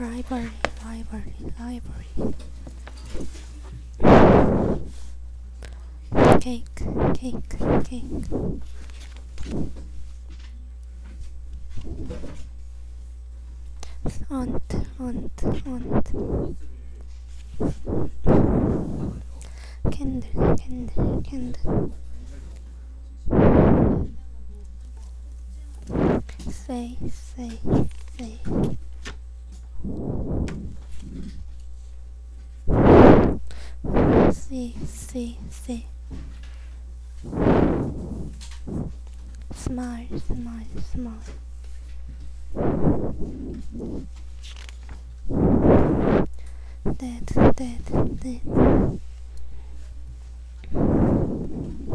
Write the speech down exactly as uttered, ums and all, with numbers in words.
Library, library, library. Cake, cake, cake. Aunt, aunt, aunt. Candle, candle, candle. Say, say, say. See, see, see. Smile, smile, smile. Dead, dead, dead.